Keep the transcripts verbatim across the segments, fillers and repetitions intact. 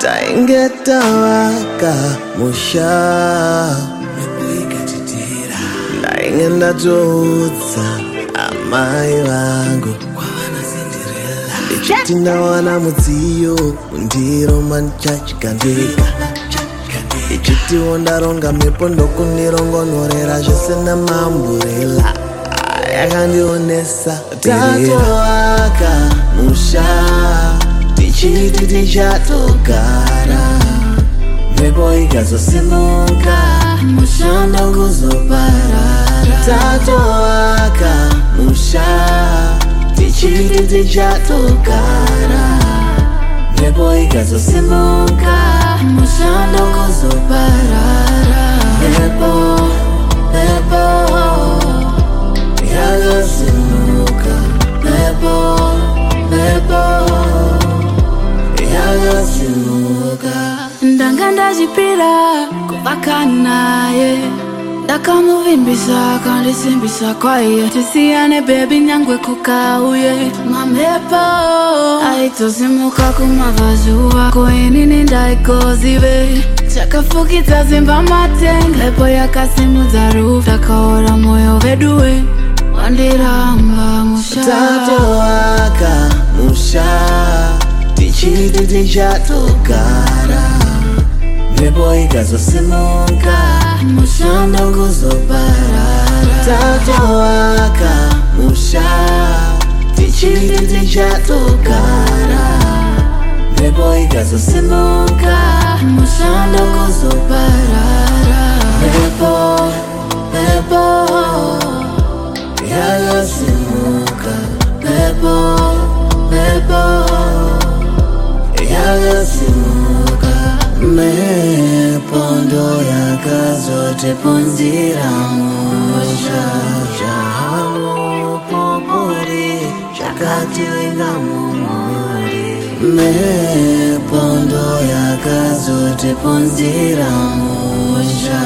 taingeta waka musha ndaingenda toudza amai vangu ichiti ndawana mudziyo mundiro mandichachikandika ichitiwo ndaronga mhepo ndokunirongonorera zvese namamburela yakandionesa tatovaka musha tichiti tichatogara mhepo ikazosimuka mushando kuzoparara tatovaka musha tichiti tichatogara mhepo ikazosimuka mushando kuzoparara mhepo mhepo yakasimuka mhepo mhepo yakasimuka ndanga ndazvipira kuvaka naye ndakamuvimbisa kandisimbisa kwaiye tisiyane bebi nyangwe kukauye mamhepo aitosimuka kumavhazuva koinini ndaikozive chakafukidza zimba matenga mhepo yakasimudza rufu takaora mwoyo veduwe wandiramba musha tatovaka musha tichiti tichatogara mhepo ikazosimuka mushando kuzoparara tatovaka musha tichiti tichatogara mhepo ikazosimuka mushando kuzoparara mhepo mhepo yakasimuka mhepo mhepo yakasimuka mhepo ndo yakazotipunzira musha zvahamupupuri zvakativinga mumuri mhepo ndo yakazotipunzira musha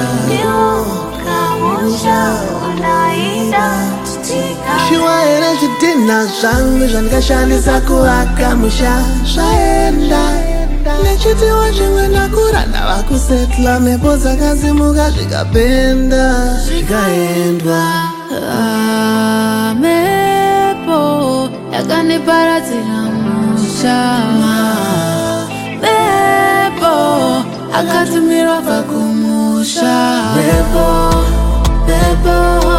musha unaida shiwaere zvidhina zvangu zvandikashandisa kuvaka musha zvaenda nechitiwa zvimwe ndakura ndava kusetla mhepo dzakazimuka zvikapenda zvikaendwa ah, mhepo yakaniparadzira musha mhepo akatumirwa pakumusha mhepo mhepo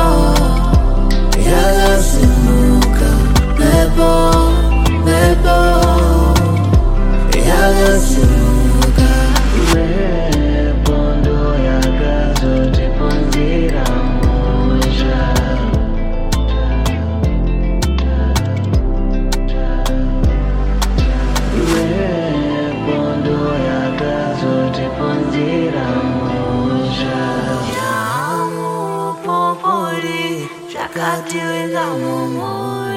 yakasimuka mhepo mhepo yakasimuka mhepo ndo yakazotipunzira musha mhepo ndo yakazotipunzira musha yahamupupuri zvakativinga mumuri